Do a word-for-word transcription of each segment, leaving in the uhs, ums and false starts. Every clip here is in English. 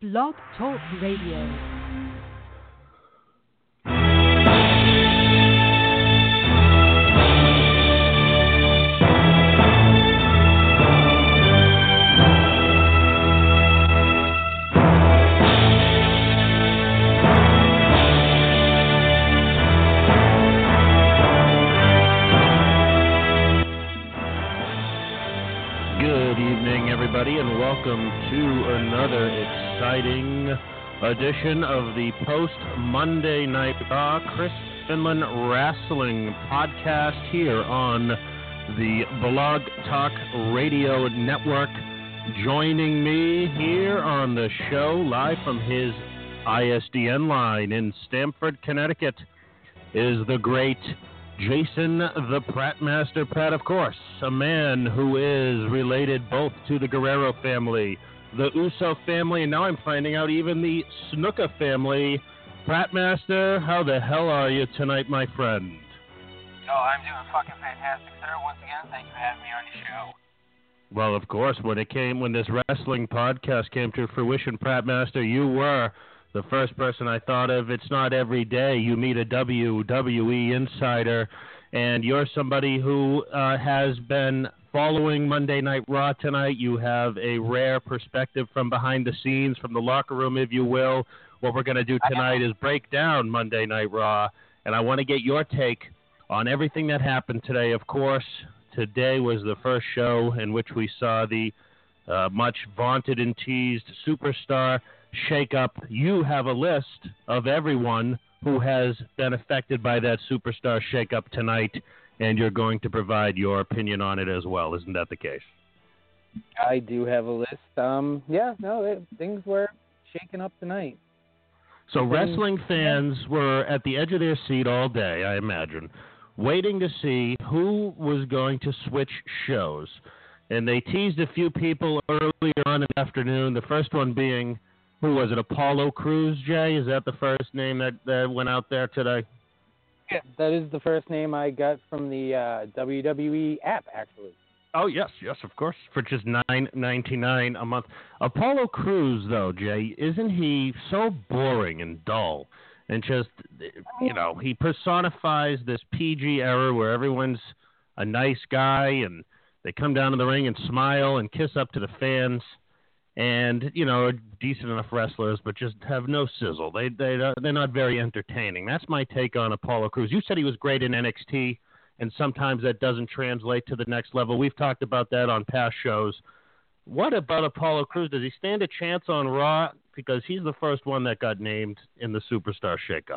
Blog Talk Radio. And welcome to another exciting edition of the post-Monday Night Raw Chris Finland Wrestling Podcast here on the Blog Talk Radio Network. Joining me here on the show, live from his I S D N line in Stamford, Connecticut, is the great Jason the Prattmaster Pratt, of course, a man who is related both to the Guerrero family, the Uso family, and now I'm finding out even the Snuka family. Prattmaster, how the hell are you tonight, my friend? Oh, I'm doing fucking fantastic, sir. Once again, thank you for having me on your show. Well, of course, when it came, when this wrestling podcast came to fruition, Prattmaster, you were the first person I thought of. It's not every day you meet a W W E insider, and you're somebody who uh, has been following Monday Night Raw tonight. You have a rare perspective from behind the scenes, from the locker room, if you will. What we're going to do tonight is break down Monday Night Raw, and I want to get your take on everything that happened today. Of course, today was the first show in which we saw the uh, much vaunted and teased Superstar shake-up. You have a list of everyone who has been affected by that Superstar shake-up tonight, and you're going to provide your opinion on it as well. Isn't that the case? I do have a list. Um, yeah, no, it, things were shaken up tonight. So things, wrestling fans yeah. were at the edge of their seat all day, I imagine, waiting to see who was going to switch shows. And they teased a few people earlier on in the afternoon, the first one being, who was it, Apollo Crews, Jay? Is that the first name that, that went out there today? Yeah, that is the first name I got from the uh, W W E app, actually. Oh, yes, yes, of course, for just nine ninety-nine a month. Apollo Crews, though, Jay, isn't he so boring and dull? And just, you know, he personifies this P G era where everyone's a nice guy and they come down to the ring and smile and kiss up to the fans. And, you know, decent enough wrestlers, but just have no sizzle. They, they, they're not very entertaining. That's my take on Apollo Crews. You said he was great in N X T, and sometimes that doesn't translate to the next level. We've talked about that on past shows. What about Apollo Crews? Does he stand a chance on Raw? Because he's the first one that got named in the Superstar shakeup.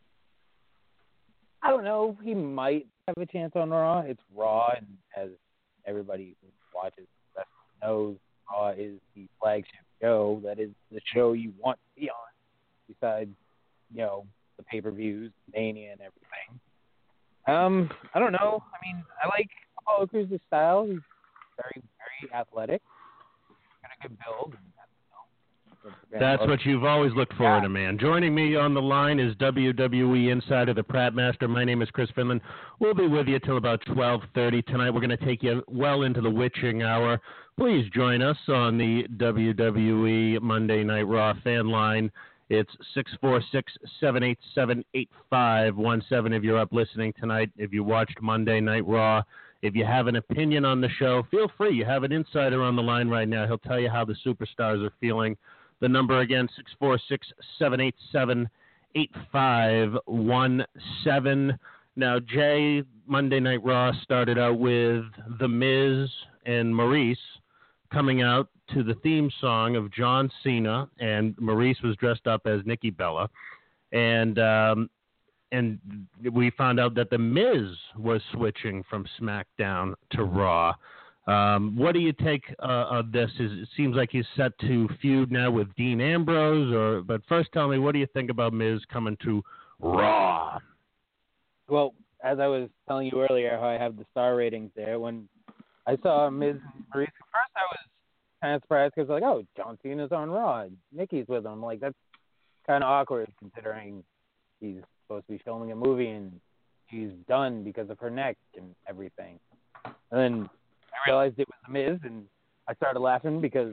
I don't know. He might have a chance on Raw. It's Raw, and as everybody who watches wrestling knows, Raw is the flagship show. That is the show you want to be on, besides, you know, the pay-per-views, Mania, and everything. Um, I don't know. I mean, I like Apollo Crews' style. He's very, very athletic. Got a good build. That's what you've always looked for in a man. Joining me on the line is W W E Insider, the Prattmaster. My name is Chris Finland. We'll be with you till about twelve thirty tonight. We're going to take you well into the witching hour. Please join us on the W W E Monday Night Raw fan line. It's six four six, seven eight seven, eight five one seven if you're up listening tonight. If you watched Monday Night Raw, if you have an opinion on the show, feel free. You have an insider on the line right now. He'll tell you how the superstars are feeling. The number again, six four six, seven eight seven, eight five one seven. Now, Jay, Monday Night Raw started out with The Miz and Maurice coming out to the theme song of John Cena, and Maurice was dressed up as Nikki Bella. And um, and we found out that The Miz was switching from SmackDown to Raw. Um, what do you take uh, of this? Is, it seems like he's set to feud now with Dean Ambrose. Or, but first, tell me, what do you think about Miz coming to Raw? Well, as I was telling you earlier, how I have the star ratings there. When I saw Miz and Maurice, at first I was kind of surprised because like, oh, John Cena's on Raw, and Nikki's with him. Like, that's kind of awkward considering he's supposed to be filming a movie and she's done because of her neck and everything. And then I realized it was The Miz, and I started laughing because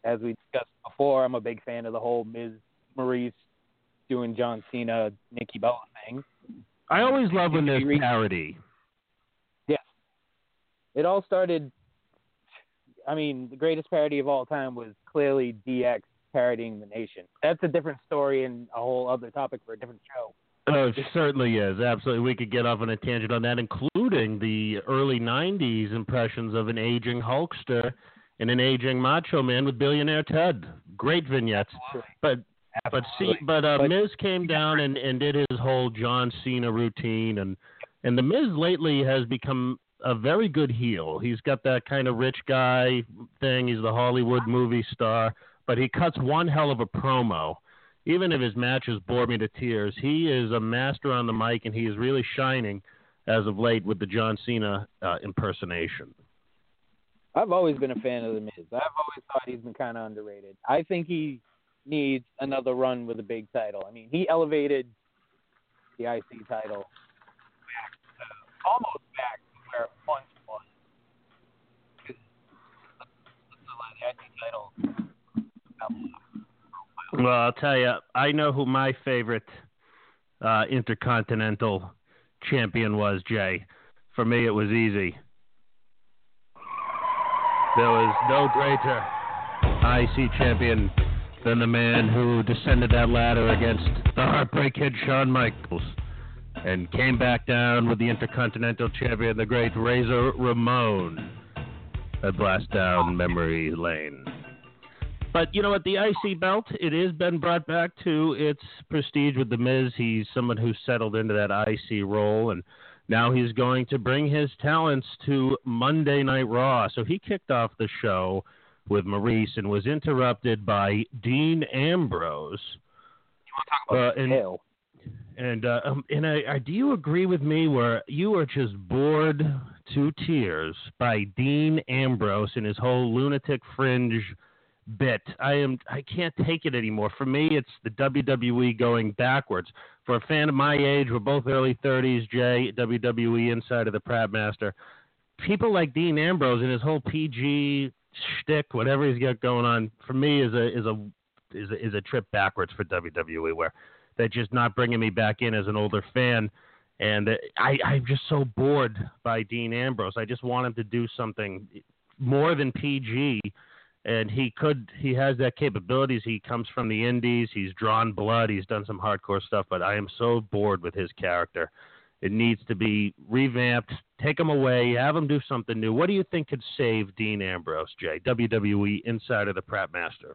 as we discussed before, I'm a big fan of the whole Miz Maurice doing John Cena, Nikki Bella thing. I always love when there's parody. Yes. It all started, I mean, the greatest parody of all time was clearly D X parodying the Nation. That's a different story and a whole other topic for a different show. Oh, it certainly is. Absolutely. We could get off on a tangent on that, including the early nineties impressions of an aging Hulkster and an aging Macho Man with Billionaire Ted. Great vignettes. Absolutely. But but see, but, uh, but Miz came down and, and did his whole John Cena routine, and and the Miz lately has become a very good heel. He's got that kind of rich guy thing. He's the Hollywood movie star, but he cuts one hell of a promo. Even if his matches bore me to tears, he is a master on the mic, and he is really shining as of late with the John Cena uh, impersonation. I've always been a fan of The Miz. I've always thought he's been kind of underrated. I think he needs another run with a big title. I mean, he elevated the I C title back to, almost back to where it once was. The, the I C title fell off. Well, I'll tell you, I know who my favorite uh, Intercontinental champion was, Jay. For me, it was easy. There was no greater I C champion than the man who descended that ladder against the Heartbreak Kid Shawn Michaels and came back down with the Intercontinental champion, the great Razor Ramon. A blast down memory lane. But you know what? The I C belt, it has been brought back to its prestige with The Miz. He's someone who settled into that I C role, and now he's going to bring his talents to Monday Night Raw. So he kicked off the show with Maurice and was interrupted by Dean Ambrose. You want to talk about uh, and, hell? And, uh, um, and I, I, do you agree with me where you are just bored to tears by Dean Ambrose and his whole lunatic fringe bit? I am. I can't take it anymore. For me, it's the W W E going backwards. For a fan of my age, we're both early thirties, Jay, W W E inside of the Pratt Master. People like Dean Ambrose and his whole P G shtick, whatever he's got going on, for me is a is a is a, is a trip backwards for W W E, where they're just not bringing me back in as an older fan. And I, I'm just so bored by Dean Ambrose. I just want him to do something more than P G. And he could, he has that capabilities. He comes from the indies. He's drawn blood. He's done some hardcore stuff, but I am so bored with his character. It needs to be revamped. Take him away. Have him do something new. What do you think could save Dean Ambrose, Jay? W W E inside of the Pratt Master.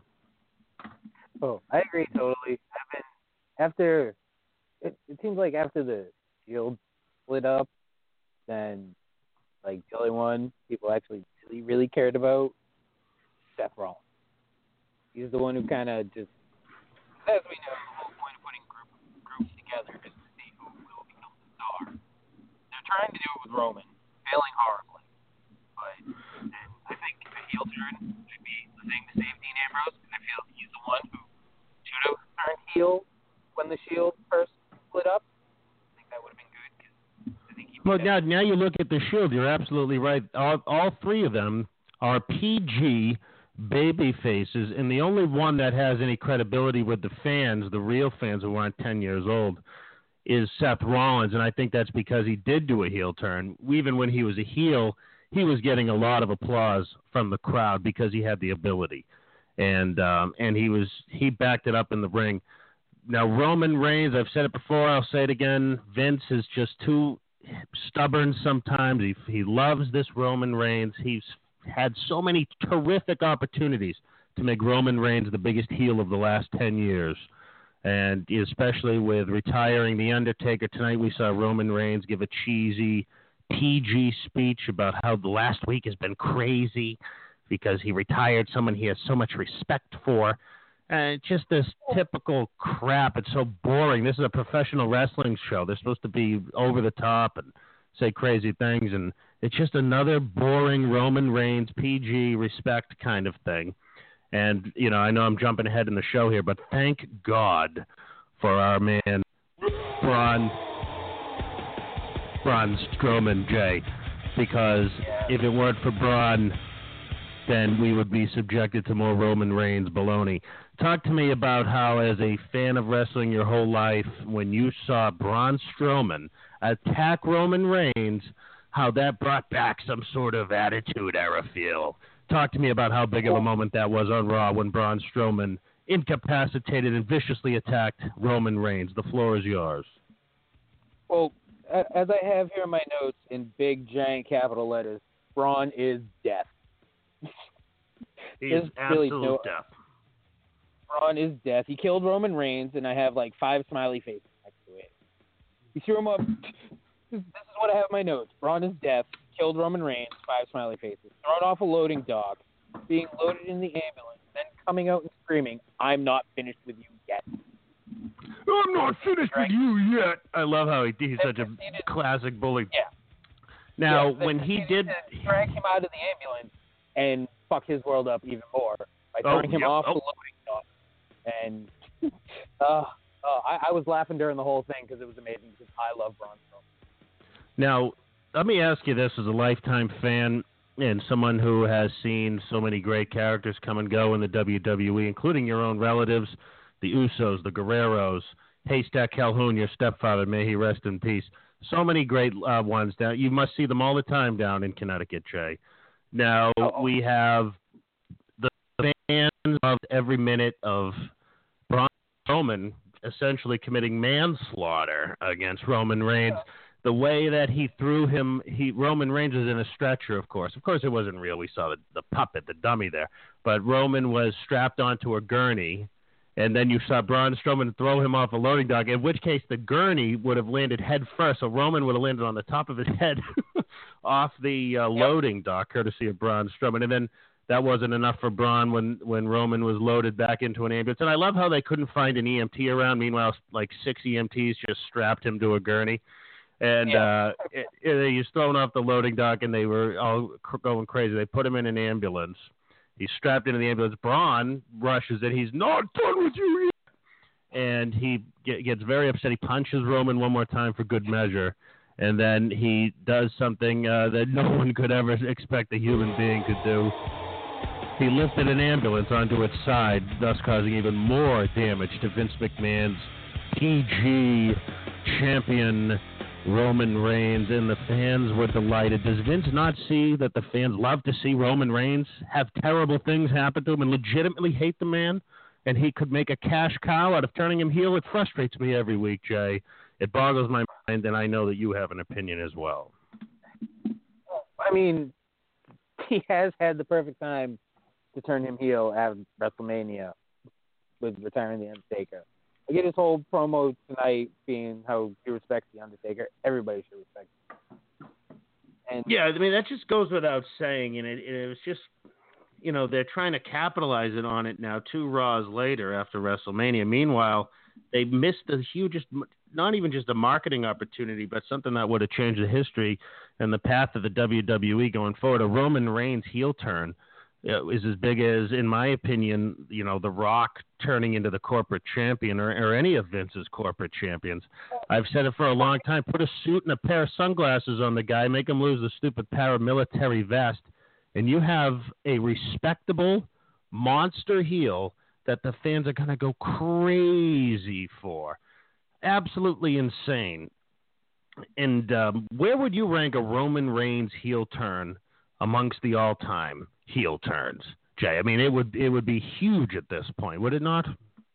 Oh, I agree totally. I've been, after, it, it seems like after the Shield split up, then like the only one people actually really, really cared about, Seth Rollins. He's the one who kind of just, as we know, the whole point of putting group, groups together is to see who will become the star. They're trying to do it with Roman, failing horribly. But and I think the heel turn should be the thing to save Dean Ambrose. I feel he's the one who should have turned heel when the Shield first split up. I think that would have been good. Cause I think he well, now, now you look at the Shield, you're absolutely right. All, all three of them are P G baby faces, and the only one that has any credibility with the fans, the real fans who aren't ten years old, is Seth Rollins, and I think that's because he did do a heel turn. Even when he was a heel, he was getting a lot of applause from the crowd because he had the ability, and um, and he was he backed it up in the ring. Now Roman Reigns, I've said it before, I'll say it again. Vince is just too stubborn sometimes. He he loves this Roman Reigns. He's had so many terrific opportunities to make Roman Reigns the biggest heel of the last ten years. And especially with retiring The Undertaker, tonight we saw Roman Reigns give a cheesy P G speech about how the last week has been crazy because he retired someone he has so much respect for. And just this typical crap. It's so boring. This is a professional wrestling show. They're supposed to be over the top and say crazy things, and it's just another boring Roman Reigns P G respect kind of thing. And, you know, I know I'm jumping ahead in the show here, but thank God for our man, Braun, Braun Strowman, Jay, because if it weren't for Braun, then we would be subjected to more Roman Reigns baloney. Talk to me about how, as a fan of wrestling your whole life, when you saw Braun Strowman attack Roman Reigns, how that brought back some sort of Attitude Era feel. Talk to me about how big of a moment that was on Raw when Braun Strowman incapacitated and viciously attacked Roman Reigns. The floor is yours. Well, as I have here in my notes in big, giant capital letters, Braun is death. He's absolute really no, death. Braun is death. He killed Roman Reigns, and I have like five smiley faces next to it. He threw him up. This is what I have in my notes. Braun is death. Killed Roman Reigns, five smiley faces. Thrown off a loading dock, being loaded in the ambulance, then coming out and screaming, "I'm not finished with you yet." I'm not finished with you yet. I love how he, he's such a classic bully. Yeah. Now, yeah, when he did... drag him out of the ambulance and fuck his world up even more by throwing oh, him yep. off oh. the loading dock. And uh, uh, I, I was laughing during the whole thing because it was amazing because I love Braun Strowman. Now, let me ask you this as a lifetime fan and someone who has seen so many great characters come and go in the W W E, including your own relatives, the Usos, the Guerreros, Haystack Calhoun, your stepfather, may he rest in peace. So many great uh, ones down. You must see them all the time down in Connecticut, Jay. Now, Uh-oh. we have the fans of every minute of Braun Strowman essentially committing manslaughter against Roman Reigns. The way that he threw him, he Roman Reigns was in a stretcher, of course. Of course, it wasn't real. We saw the, the puppet, the dummy there. But Roman was strapped onto a gurney, and then you saw Braun Strowman throw him off a loading dock, in which case the gurney would have landed head first. So Roman would have landed on the top of his head off the uh, loading dock, courtesy of Braun Strowman. And then that wasn't enough for Braun when, when Roman was loaded back into an ambulance. And I love how they couldn't find an E M T around. Meanwhile, like six E M Ts just strapped him to a gurney. And yeah. uh, it, it, he was thrown off the loading dock, and they were all cr- going crazy. They put him in an ambulance. He's strapped into the ambulance. Braun rushes it. He's not done with you yet. And he get, gets very upset. He punches Roman one more time for good measure. And then he does something uh, that no one could ever expect a human being to do. He lifted an ambulance onto its side, thus causing even more damage to Vince McMahon's P G champion Roman Reigns, and the fans were delighted. Does Vince not see that the fans love to see Roman Reigns have terrible things happen to him and legitimately hate the man? And he could make a cash cow out of turning him heel? It frustrates me every week, Jay. It boggles my mind, and I know that you have an opinion as well. I mean, he has had the perfect time to turn him heel at WrestleMania with retiring The Undertaker. I get his whole promo tonight being how he respects The Undertaker. Everybody should respect him. And yeah, I mean, that just goes without saying. And it, it was just, you know, they're trying to capitalize it on it now two Raws later after WrestleMania. Meanwhile, they missed the hugest, not even just a marketing opportunity, but something that would have changed the history and the path of the W W E going forward. A Roman Reigns heel turn is as big as, in my opinion, you know, The Rock turning into the corporate champion or, or any of Vince's corporate champions. I've said it for a long time. Put a suit and a pair of sunglasses on the guy, make him lose the stupid paramilitary vest, and you have a respectable monster heel that the fans are going to go crazy for. Absolutely insane. And um, where would you rank a Roman Reigns heel turn amongst the all-time heel turns, Jay? I mean, it would it would be huge at this point, would it not?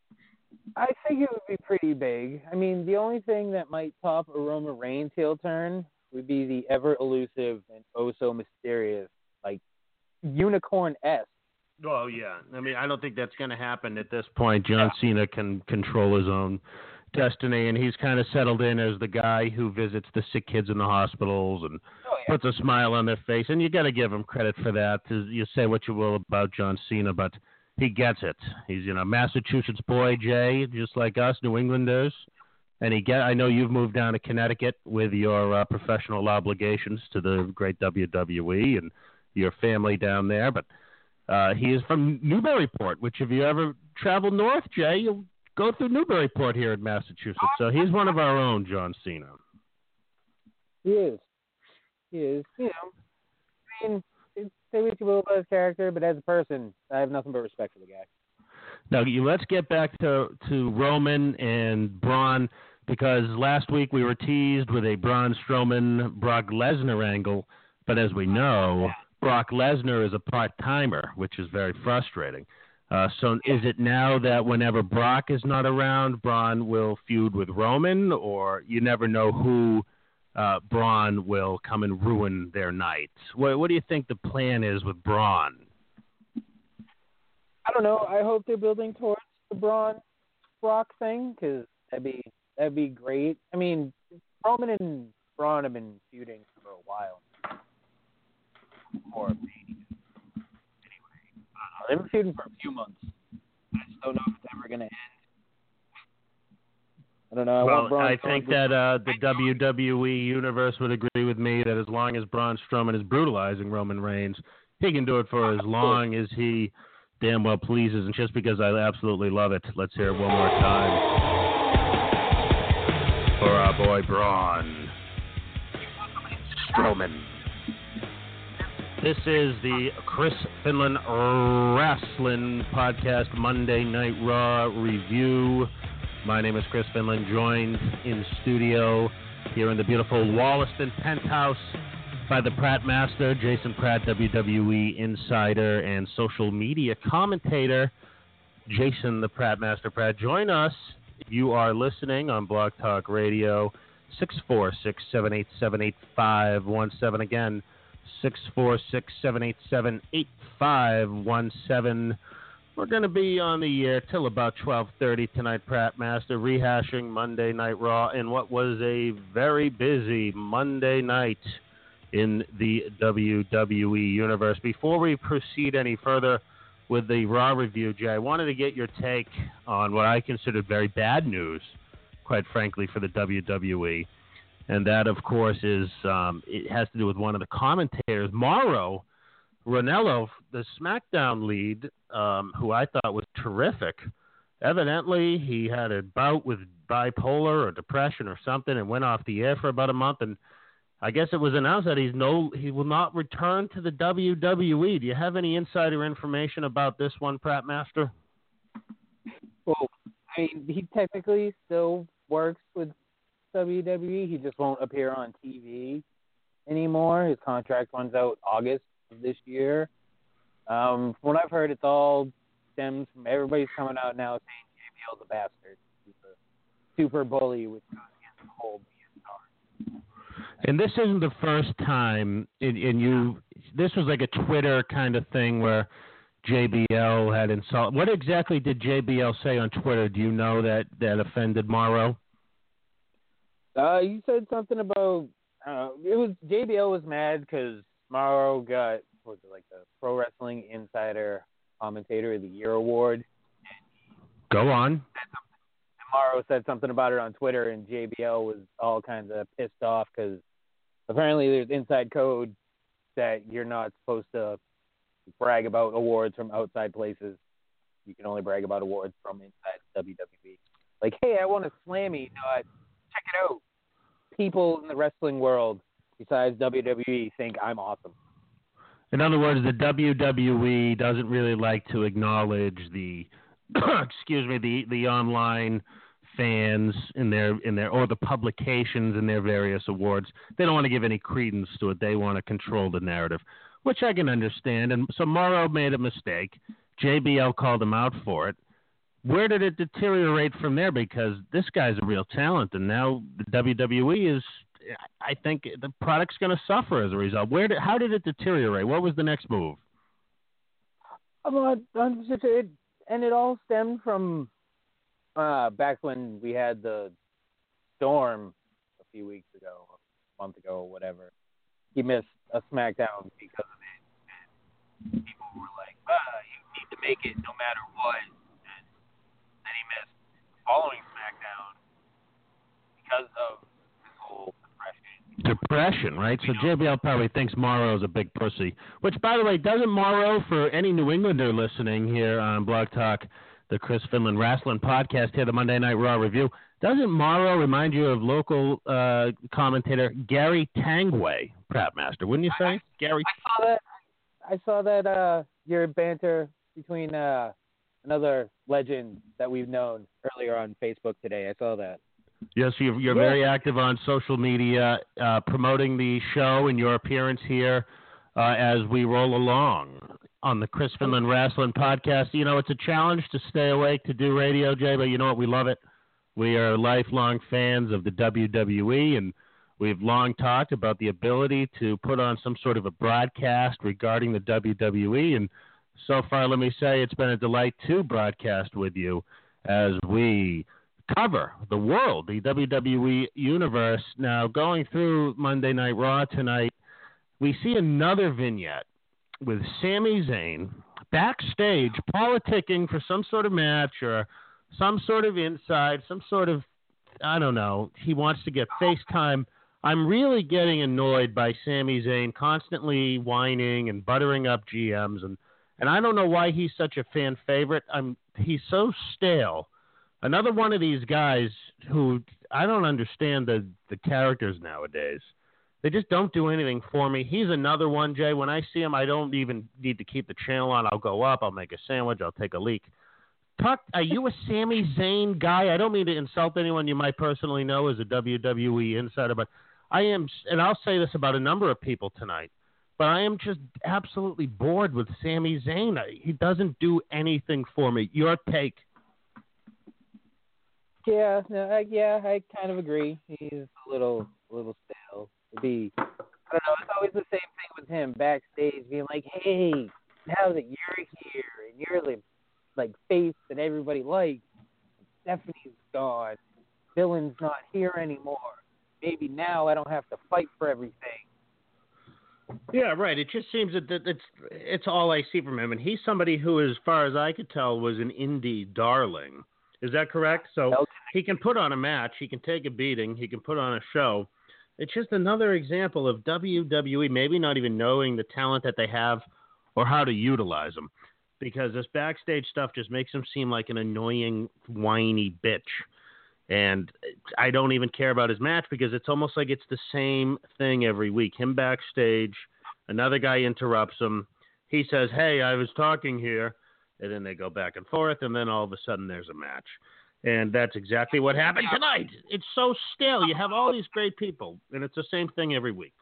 I think it would be pretty big. I mean, the only thing that might top a Roman Reigns heel turn would be the ever elusive and oh so mysterious, like unicorn-esque. Oh yeah, I mean, I don't think that's going to happen at this point. John yeah. Cena can control his own destiny, and he's kind of settled in as the guy who visits the sick kids in the hospitals and oh, yeah. puts a smile on their face. And you got to give him credit for that. You say what you will about John Cena, but he gets it. He's, you know, Massachusetts boy, Jay, just like us, New Englanders. And he get. I know you've moved down to Connecticut with your uh, professional obligations to the great W W E and your family down there, but uh, he is from Newburyport, which if you ever travel north, Jay, you'll go through Newburyport here in Massachusetts. So he's one of our own, John Cena. He is. He is. You know, I mean, say what you will about his character, but as a person, I have nothing but respect for the guy. Now, you, let's get back to, to Roman and Braun, because last week we were teased with a Braun Strowman Brock Lesnar angle, but as we know, Brock Lesnar is a part-timer, which is very frustrating. Uh, so is it now that whenever Brock is not around, Braun will feud with Roman, or you never know who uh, Braun will come and ruin their night? What, what do you think the plan is with Braun? I don't know. I hope they're building towards the Braun Brock thing, because that'd be that'd be great. I mean, Roman and Braun have been feuding for a while. Or maybe. Anyway, uh, they've been feuding for a few months. I just don't know if it's ever going to end. I don't know. I well, want Braun I think that uh, the W W E universe would agree with me that as long as Braun Strowman is brutalizing Roman Reigns, he can do it for as long as he damn well pleases. And just because I absolutely love it, let's hear it one more time for our boy Braun Strowman. This is the Chris Finland Wrestling Podcast Monday Night Raw review. My name is Chris Finland, joined in studio here in the beautiful Wollaston penthouse by the Pratt Master, Jason Pratt, W W E insider and social media commentator, Jason the Pratt Master Pratt. Join us if you are listening on Blog Talk Radio, six four six, seven eight seven, eight five one seven. Again, six four six, seven eight seven, eight five one seven. We're going to be on the air till about twelve thirty tonight, Pratt Master, rehashing Monday Night Raw in what was a very busy Monday night in the W W E universe. Before we proceed any further with the Raw review, Jay, I wanted to get your take on what I considered very bad news, quite frankly, for the W W E. And that, of course, is um, it has to do with one of the commentators, Mauro Ranallo, the SmackDown lead, um, who I thought was terrific. Evidently, he had a bout with bipolar or depression or something and went off the air for about a month. And I guess it was announced that he's no, he will not return to the W W E. Do you have any insider information about this one, Pratt Master? Well, I mean, he technically still works with W W E. He just won't appear on T V anymore. His contract runs out August of this year. Um, from what I've heard, it's all stems from everybody's coming out now saying J B L's a bastard. He's a super bully with the whole being star. And this isn't the first time, and you. This was like a Twitter kind of thing where J B L had insulted. What exactly did J B L say on Twitter? Do you know that that offended Mauro? Uh, you said something about uh, it was J B L was mad because Mauro got what was it, like the Pro Wrestling Insider Commentator of the Year award. Go on. And Mauro said something about it on Twitter, and J B L was all kinds of pissed off because apparently there's inside code that you're not supposed to brag about awards from outside places. You can only brag about awards from inside W W E. Like, hey, I won a Slammy. Uh, check it out. People in the wrestling world besides W W E think I'm awesome. In other words, the W W E doesn't really like to acknowledge the, excuse me, the, the online fans in their in their or the publications in their various awards. They don't want to give any credence to it. They want to control the narrative, which I can understand. And so Mauro made a mistake. J B L called him out for it. Where did it deteriorate from there? Because this guy's a real talent, and now the W W E is, I think, the product's going to suffer as a result. Where did, how did it deteriorate? What was the next move? I'm not, I'm just, it, and it all stemmed from uh, back when we had the storm a few weeks ago, a month ago, or whatever. He missed a SmackDown because of it, and people were like, ah, you need to make it no matter what. And he missed following SmackDown because of his whole depression. Depression, right? So J B L probably thinks Mauro's a big pussy. Which, by the way, doesn't Mauro, for any New Englander listening here on Blog Talk, the Chris Finland Wrestling Podcast here, the Monday Night Raw Review, doesn't Mauro remind you of local uh, commentator Gary Tangway, Pratt Master? Wouldn't you say? I, Gary. I saw that. I saw that uh, your banter between uh, another legend that we've known earlier on Facebook today. I saw that. Yes, you're, you're yeah. very active on social media, uh, promoting the show and your appearance here uh, as we roll along on the Chris Finland Wrestling Podcast. You know, it's a challenge to stay awake to do radio, Jay, but you know what? We love it. We are lifelong fans of the W W E, and we've long talked about the ability to put on some sort of a broadcast regarding the W W E, and so far, let me say, it's been a delight to broadcast with you as we cover the world, the W W E universe. Now, going through Monday Night Raw tonight, we see another vignette with Sami Zayn backstage politicking for some sort of match or some sort of inside, some sort of, I don't know, he wants to get FaceTime. I'm really getting annoyed by Sami Zayn constantly whining and buttering up G Ms, and, and I don't know why he's such a fan favorite. I'm he's so stale. Another one of these guys who I don't understand the, the characters nowadays. They just don't do anything for me. He's another one, Jay. When I see him, I don't even need to keep the channel on. I'll go up. I'll make a sandwich. I'll take a leak. Talk, are you a Sami Zayn guy? I don't mean to insult anyone you might personally know as a W W E insider, but I am, and I'll say this about a number of people tonight, but I am just absolutely bored with Sami Zayn. He doesn't do anything for me. Your take? Yeah, no, I, yeah, I kind of agree. He's a little, a little stale. It'd be, I don't know. It's always the same thing with him backstage, being like, "Hey, now that you're here and you're the like face that everybody likes, Stephanie's gone, Dylan's not here anymore. Maybe now I don't have to fight for everything." Yeah, right. It just seems that it's it's all I see from him, and he's somebody who, as far as I could tell, was an indie darling. Is that correct? So okay. He can put on a match, he can take a beating, he can put on a show. It's just another example of W W E maybe not even knowing the talent that they have or how to utilize them, because this backstage stuff just makes him seem like an annoying, whiny bitch. And I don't even care about his match because it's almost like it's the same thing every week. Him backstage, another guy interrupts him. He says, "Hey, I was talking here." And then they go back and forth, and then all of a sudden there's a match. And that's exactly what happened tonight. It's so stale. You have all these great people, and it's the same thing every week.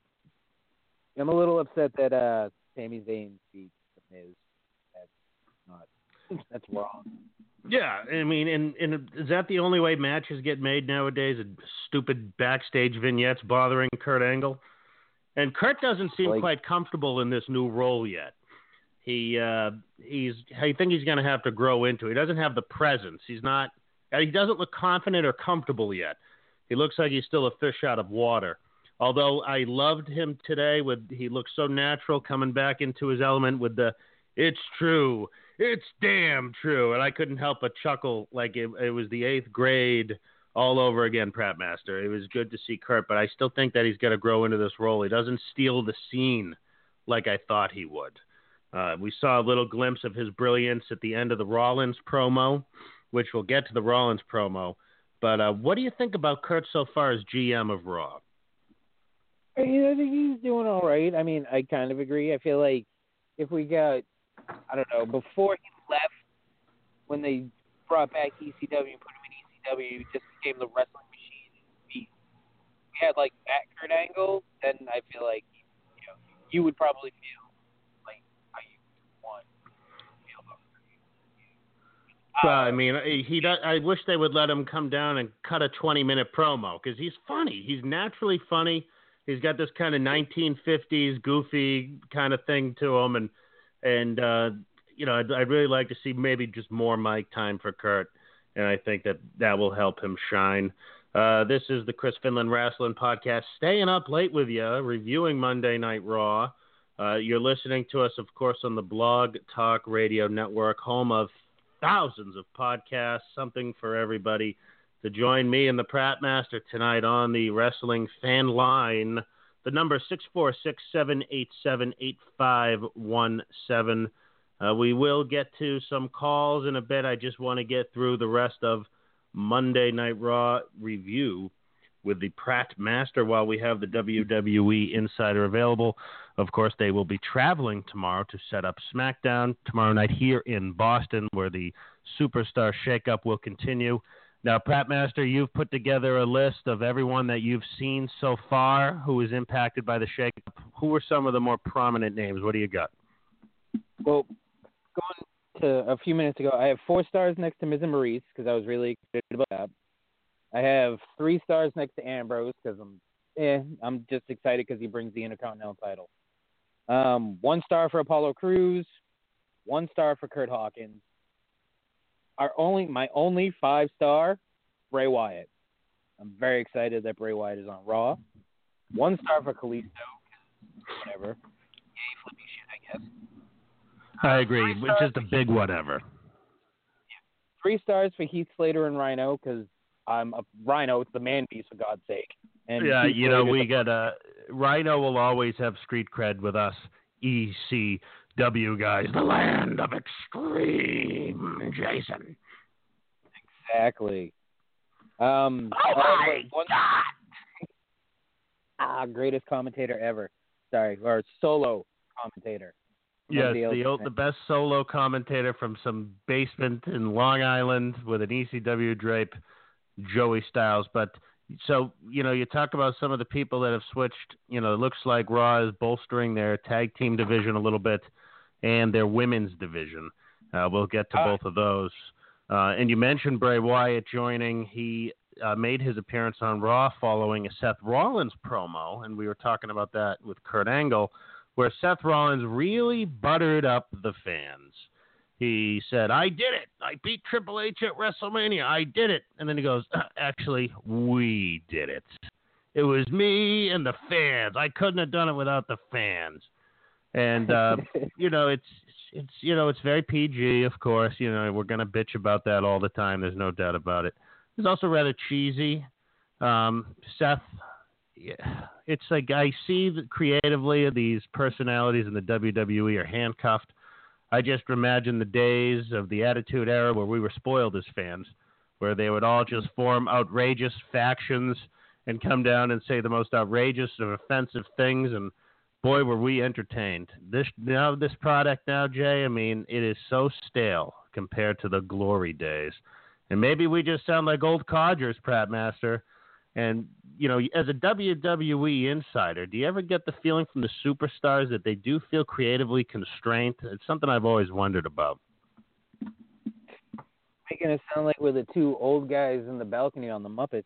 I'm a little upset that uh, Sami Zayn beat The Miz. That's not. That's wrong. Yeah, I mean, and, and is that the only way matches get made nowadays? Stupid backstage vignettes bothering Kurt Angle? And Kurt doesn't seem like, quite comfortable in this new role yet. He uh, he's I think he's going to have to grow into it. He doesn't have the presence. He's not. He doesn't look confident or comfortable yet. He looks like he's still a fish out of water. Although I loved him today. With he looks so natural coming back into his element with the "It's true, it's damn true," and I couldn't help but chuckle like it, it was the eighth grade all over again. Pratt Master. It was good to see Kurt, but I still think that he's got to grow into this role. He doesn't steal the scene like I thought he would. Uh, we saw a little glimpse of his brilliance at the end of the Rollins promo, which we'll get to the Rollins promo. But uh, what do you think about Kurt so far as G M of Raw? I think he's doing all right. I mean, I kind of agree. I feel like if we got, I don't know, before he left, when they brought back E C W and put him in E C W, he just became the wrestling machine. He, we had like that Kurt Angle, then I feel like, you know, you would probably feel like how you want to feel about Kurt. Well, I mean, he does, I wish they would let him come down and cut a twenty-minute promo because he's funny. He's naturally funny. He's got this kind of nineteen fifties goofy kind of thing to him, and and uh, you know, I'd, I'd really like to see maybe just more mic time for Kurt, and I think that that will help him shine. Uh, this is the Chris Finland Wrestling Podcast, staying up late with you, reviewing Monday Night Raw. Uh, you're listening to us, of course, on the Blog Talk Radio Network, home of thousands of podcasts, something for everybody. To join me and the Pratt Master tonight on the Wrestling Fan Line, the number six four six, seven eight seven, eight five one seven. Uh, we will get to some calls in a bit. I just want to get through the rest of Monday Night Raw review with the Pratt Master while we have the W W E Insider available. Of course, they will be traveling tomorrow to set up SmackDown tomorrow night here in Boston, where the Superstar Shakeup will continue. Now, Pratt Master, you've put together a list of everyone that you've seen so far who is impacted by the shakeup. Who are some of the more prominent names? What do you got? Well, going to a few minutes ago, I have four stars next to Miz and Maurice because I was really excited about that. I have three stars next to Ambrose because I'm, eh, I'm just excited because he brings the Intercontinental title. Um, one star for Apollo Crews, one star for Kurt Hawkins. Our only, my only five star, Bray Wyatt. I'm very excited that Bray Wyatt is on Raw. One star for Kalisto, whatever. Yay, flippy shit, I guess. I agree, which is the big whatever. Yeah. Three stars for Heath Slater and Rhino because I'm a Rhino. It's the man beast, for God's sake. And yeah, Heath you know, Slater's we the- got a Rhino will always have street cred with us E C W guys, the land of extreme, Jason. Exactly. Um, oh my one, God! Ah, greatest commentator ever. Sorry, or solo commentator. Yes, the old, the best solo commentator from some basement in Long Island with an E C W drape, Joey Styles. But so, you know, you talk about some of the people that have switched. You know, it looks like Raw is bolstering their tag team division a little bit and their women's division. Uh, we'll get to uh, both of those. Uh, and you mentioned Bray Wyatt joining. He uh, made his appearance on Raw following a Seth Rollins promo, and we were talking about that with Kurt Angle, where Seth Rollins really buttered up the fans. He said, I did it. I beat Triple H at WrestleMania. I did it. And then he goes, uh, actually, we did it. It was me and the fans. I couldn't have done it without the fans. And, uh, you know, it's, it's, you know, it's very P G, of course. You know, we're going to bitch about that all the time. There's no doubt about it. It's also rather cheesy. Um, Seth, yeah, it's like I see that creatively these personalities in the W W E are handcuffed. I just imagine the days of the Attitude Era where we were spoiled as fans, where they would all just form outrageous factions and come down and say the most outrageous and offensive things, and boy, were we entertained. This now, this product now, Jay, I mean, it is so stale compared to the glory days. And maybe we just sound like old codgers, Pratt Master. And, you know, as a W W E insider, do you ever get the feeling from the superstars that they do feel creatively constrained? It's something I've always wondered about. Making it sound like we're the two old guys in the balcony on the Muppets.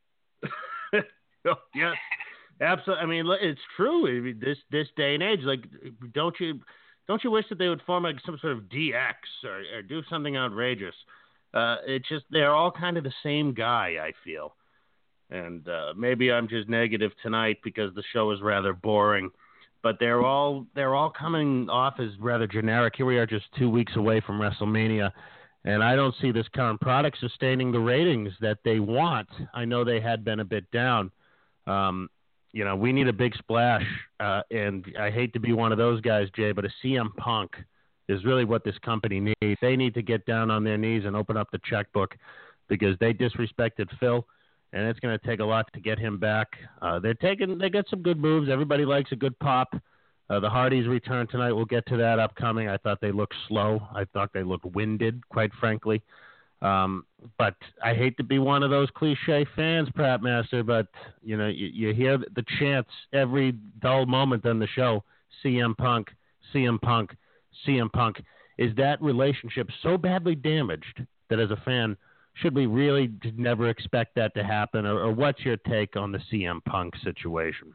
Yes, absolutely. I mean, it's true. I mean, this this day and age, like, don't you don't you wish that they would form like some sort of D X or, or do something outrageous? Uh, it's just they're all kind of the same guy, I feel. And uh, maybe I'm just negative tonight because the show is rather boring. But they're all they're all coming off as rather generic. Here we are, just two weeks away from WrestleMania, and I don't see this current product sustaining the ratings that they want. I know they had been a bit down. Um, you know, we need a big splash, uh, and I hate to be one of those guys, Jay, but a C M Punk is really what this company needs. They need to get down on their knees and open up the checkbook because they disrespected Phil. And it's going to take a lot to get him back. Uh, they're taking, they got some good moves. Everybody likes a good pop. Uh, the Hardys return tonight. We'll get to that upcoming. I thought they looked slow. I thought they looked winded, quite frankly. Um, but I hate to be one of those cliche fans, Pratt Master. But you know, you, you hear the chants every dull moment on the show. C M Punk, C M Punk, C M Punk. Is that relationship so badly damaged that as a fan, should we really never expect that to happen, or, or what's your take on the C M Punk situation?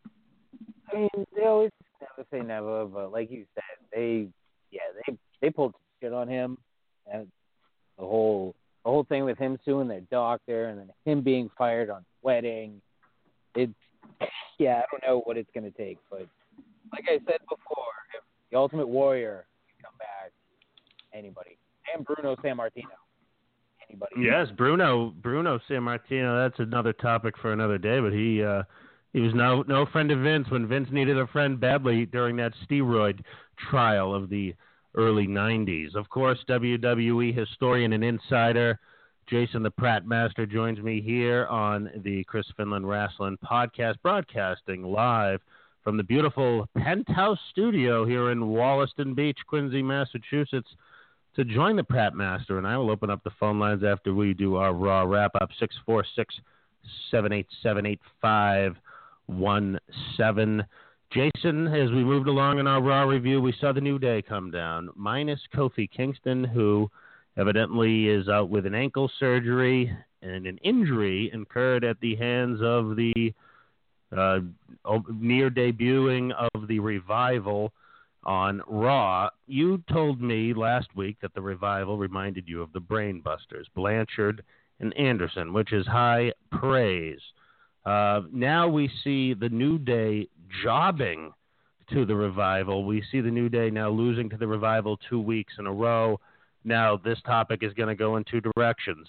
I mean, they always never say never, but like you said, they, yeah, they they pulled shit on him, and the whole the whole thing with him suing their doctor, and then him being fired on wedding. It's yeah, I don't know what it's gonna take, but like I said before, if the Ultimate Warrior can come back, anybody, and Bruno Sammartino. Anybody. Yes, Bruno Bruno Sammartino. That's another topic for another day. But he uh, he was no no friend of Vince when Vince needed a friend badly during that steroid trial of the early nineties. Of course, W W E historian and insider Jason the Pratt Master joins me here on the Chris Finland Wrestling Podcast, broadcasting live from the beautiful Penthouse Studio here in Wollaston Beach, Quincy, Massachusetts, to join the Pratt Master. And I will open up the phone lines after we do our Raw wrap-up, six four six, seven eight seven, eight five one seven. Jason, as we moved along in our Raw review, we saw the New Day come down, minus Kofi Kingston, who evidently is out with an ankle surgery and an injury incurred at the hands of the uh, near debuting of the Revival on Raw. You told me last week that the Revival reminded you of the Brain Busters, Blanchard and Anderson, which is high praise. Uh, now we see the New Day jobbing to the Revival. We see the New Day now losing to the Revival two weeks in a row. Now this topic is going to go in two directions.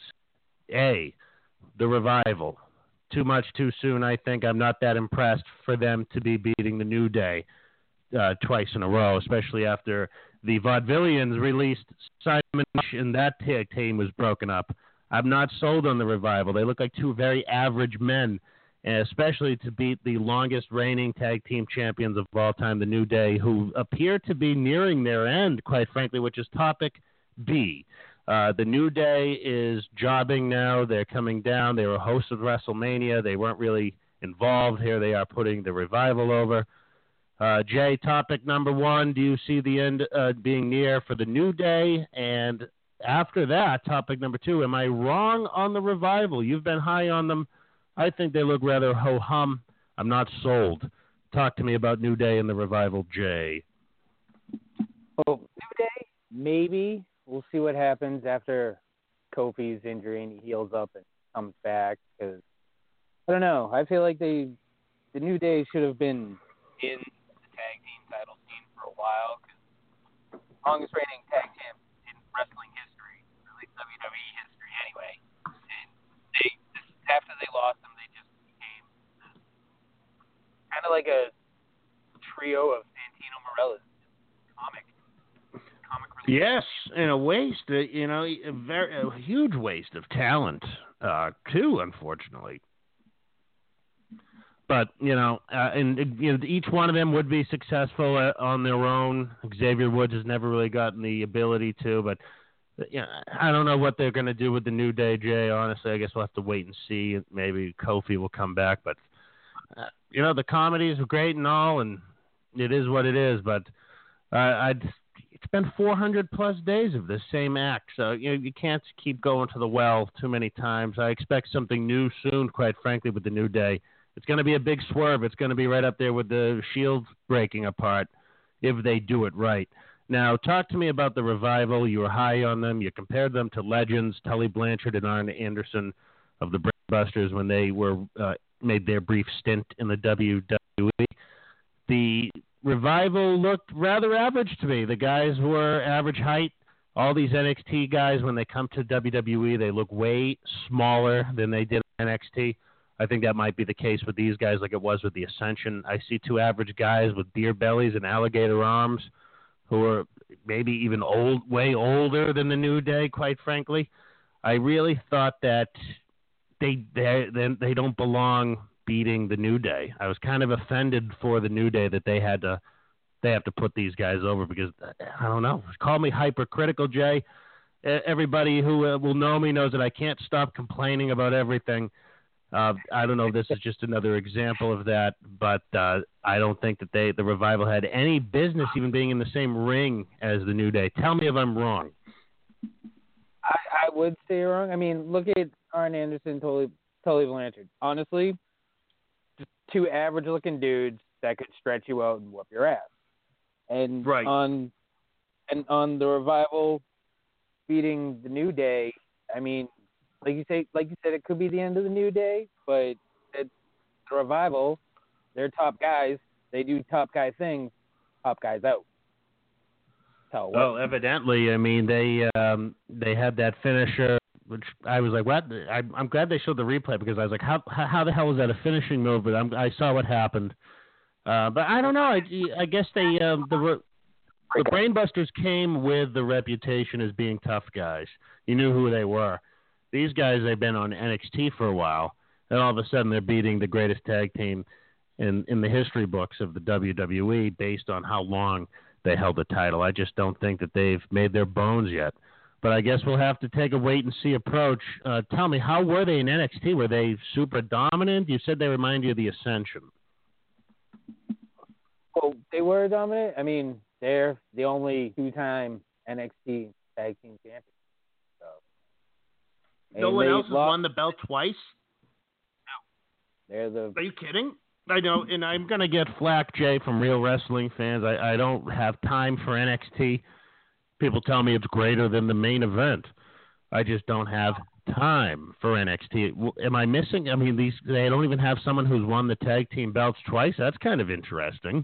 A, the Revival. Too much too soon, I think. I'm not that impressed for them to be beating the New Day uh, twice in a row, especially after the Vaudevillians released Simon and that tag team was broken up. I'm not sold on the Revival. They look like two very average men, especially to beat the longest reigning tag team champions of all time, the New Day, who appear to be nearing their end, quite frankly, which is topic B. Uh, the New Day is jobbing now. They're coming down. They were hosts of WrestleMania. They weren't really involved. Here they are putting the Revival over. Uh, Jay, topic number one, do you see the end uh, being near for the New Day? And after that, topic number two, am I wrong on the Revival? You've been high on them. I think they look rather ho-hum. I'm not sold. Talk to me about New Day and the Revival, Jay. Well, New Day, maybe. We'll see what happens after Kofi's injury and he heals up and comes back. Because I don't know. I feel like they, the New Day should have been in the tag team title scene for a while. Because longest reigning tag champ in wrestling history, or at least W W E history anyway. And they, just after they lost them, they just became kind of like a trio of Santino Marella's comic. Yes, and a waste, uh, you know, a, very, a huge waste of talent, uh, too, unfortunately. But, you know, uh, and you know, each one of them would be successful uh, on their own. Xavier Woods has never really gotten the ability to, but you know, I don't know what they're going to do with the New Day, Jay. Honestly, I guess we'll have to wait and see. Maybe Kofi will come back, but, uh, you know, the comedies are great and all, and it is what it is, but uh, I'd... It's been four hundred plus days of this same act, so you know you can't keep going to the well too many times. I expect something new soon, quite frankly, with the New Day. It's going to be a big swerve. It's going to be right up there with the Shield breaking apart if they do it right. Now, talk to me about the Revival. You were high on them. You compared them to legends, Tully Blanchard and Arn Anderson of the Brain Busters when they were uh, made their brief stint in the W W E. The Revival looked rather average to me. The guys were average height. All these N X T guys, when they come to W W E, they look way smaller than they did in N X T. I think that might be the case with these guys like it was with the Ascension. I see two average guys with beer bellies and alligator arms who are maybe even old, way older than the New Day, quite frankly. I really thought that they they they don't belong beating the New Day. I was kind of offended for the New Day that they had to they have to put these guys over because I don't know. Call me hypercritical, Jay. Everybody who uh, will know me knows that I can't stop complaining about everything. Uh, I don't know if this is just another example of that, but uh, I don't think that they the Revival had any business even being in the same ring as the New Day. Tell me if I'm wrong. I, I would say you're wrong. I mean, look at Arn Anderson, Tully, Tully Blanchard. Honestly, just two average-looking dudes that could stretch you out and whoop your ass. And right. on and on the Revival beating the New Day, I mean, like you say, like you said, it could be the end of the New Day, but it's the Revival. They're top guys. They do top guy things. Top guys out. So, well, evidently, I mean, they um, they had that finisher, which I was like, what? I, I'm glad they showed the replay because I was like, how how the hell was that a finishing move? But I'm, I saw what happened. Uh, but I don't know. I, I guess they um, the the Brainbusters came with the reputation as being tough guys. You knew who they were. These guys, they've been on N X T for a while, and all of a sudden they're beating the greatest tag team in, in the history books of the W W E based on how long they held the title. I just don't think that they've made their bones yet. But I guess we'll have to take a wait-and-see approach. Uh, tell me, how were they in N X T? Were they super dominant? You said they remind you of the Ascension. Well, they were dominant. I mean, they're the only two-time N X T Tag Team Champions. So. No one else has lost- won the belt twice? No. They're the... Are you kidding? I know, and I'm going to get flack, Jay, from real wrestling fans. I, I don't have time for N X T. People tell me it's greater than the main event. I just don't have time for N X T. Am I missing? I mean, these they don't even have someone who's won the tag team belts twice. That's kind of interesting.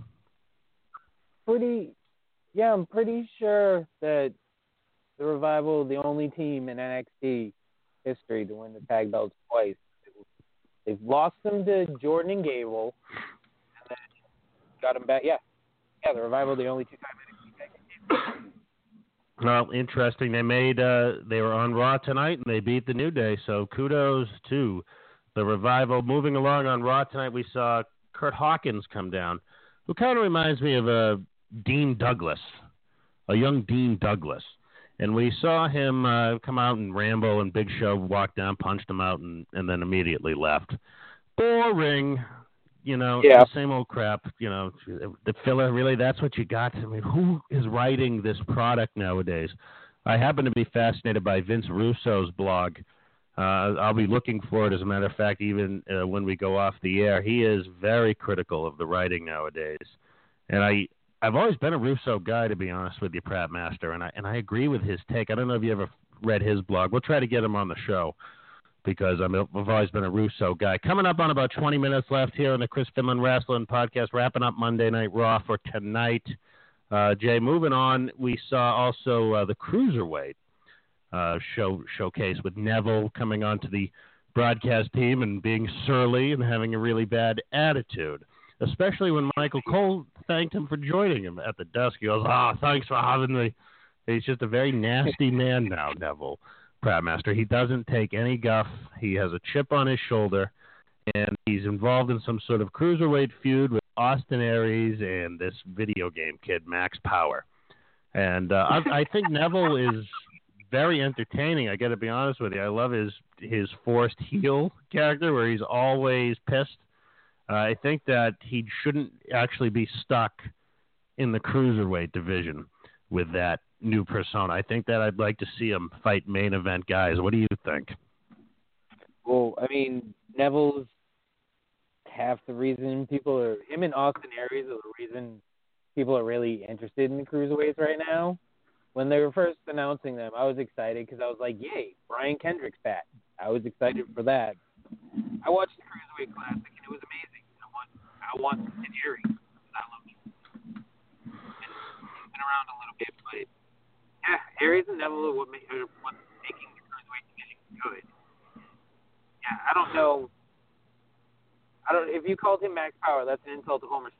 Pretty, yeah, I'm pretty sure that the Revival, the only team in N X T history to win the tag belts twice. They've lost them to Jordan and Gable, and then got them back. Yeah, yeah, the Revival, the only two-time N X T tag team champions. Well, interesting. They made uh, they were on Raw tonight and they beat the New Day. So kudos to the Revival. Moving along on Raw tonight, we saw Kurt Hawkins come down, who kind of reminds me of a uh, Dean Douglas, a young Dean Douglas. And we saw him uh, come out and ramble, and Big Show walked down, punched him out, and, and then immediately left. Boring. You know, yeah. The same old crap, you know, the filler, really, that's what you got? I mean, who is writing this product nowadays? I happen to be fascinated by Vince Russo's blog. Uh, I'll be looking for it, as a matter of fact, even uh, when we go off the air. He is very critical of the writing nowadays. And I, I've always been a Russo guy, to be honest with you, Pratt Master, and I, and I agree with his take. I don't know if you ever read his blog. We'll try to get him on the show, because I'm, I've always been a Russo guy. Coming up on about twenty minutes left here on the Chris Finland Wrestling Podcast, wrapping up Monday Night Raw for tonight. Uh, Jay, moving on, we saw also uh, the Cruiserweight uh, show showcase with Neville coming onto the broadcast team and being surly and having a really bad attitude, especially when Michael Cole thanked him for joining him at the desk. He goes, ah, oh, thanks for having me. He's just a very nasty man now, Neville. Master. He doesn't take any guff. He has a chip on his shoulder, and he's involved in some sort of cruiserweight feud with Austin Aries and this video game kid, Max Power. And uh, I, I think Neville is very entertaining. I got to be honest with you. I love his his forced heel character where he's always pissed. Uh, I think that he shouldn't actually be stuck in the cruiserweight division with that new persona. I think that I'd like to see him fight main event guys. What do you think? Well, I mean, Neville's half the reason people are, him and Austin Aries are the reason people are really interested in the cruiserweights right now. When they were first announcing them, I was excited because I was like, yay, Brian Kendrick's back. I was excited for that. I watched the Cruiserweight Classic and it was amazing. I want, I want Aries. I love him. He's been around a little bit, but yeah, Aries and Neville are what make, are what's making the Cruiserweight division good. Yeah, I don't know. I don't. If you called him Max Power, that's an insult to Homer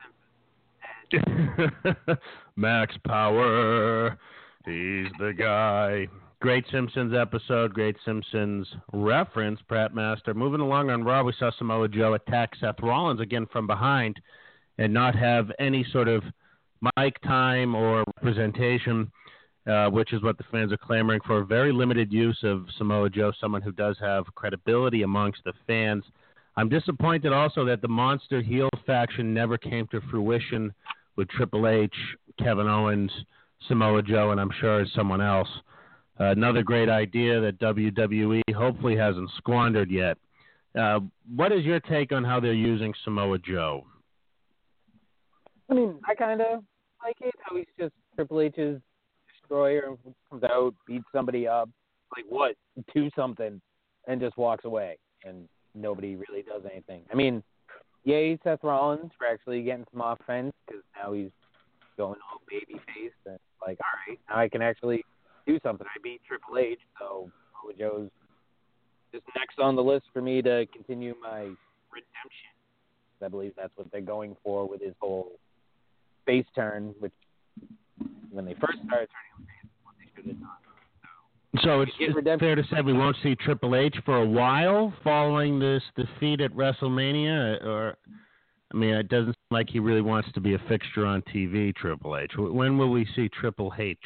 Simpson. And Max Power, he's the guy. Great Simpsons episode, great Simpsons reference, Pratt Master. Moving along on Raw, we saw Samoa Joe attack Seth Rollins again from behind and not have any sort of mic time or representation. Uh, which is what the fans are clamoring for. Very limited use of Samoa Joe, someone who does have credibility amongst the fans. I'm disappointed also that the Monster heel faction never came to fruition with Triple H, Kevin Owens, Samoa Joe, and I'm sure someone else. Uh, another great idea that W W E hopefully hasn't squandered yet. Uh, what is your take on how they're using Samoa Joe? I mean, I kind of like it, how he's just Triple H's destroyer, comes out, beats somebody up, like what, do something, and just walks away, and nobody really does anything. I mean, yay, Seth Rollins for actually getting some offense, because now he's going all baby face, and like, all right, now I can actually do something. I beat Triple H, so Samoa Joe's just next on the list for me to continue my redemption. I believe that's what they're going for with his whole face turn, which when they first started turning on face, what they should have done. So, so it's, it's fair to say we won't see Triple H for a while following this defeat at WrestleMania, or I mean, it doesn't seem like he really wants to be a fixture on T V, Triple H. When will we see Triple H?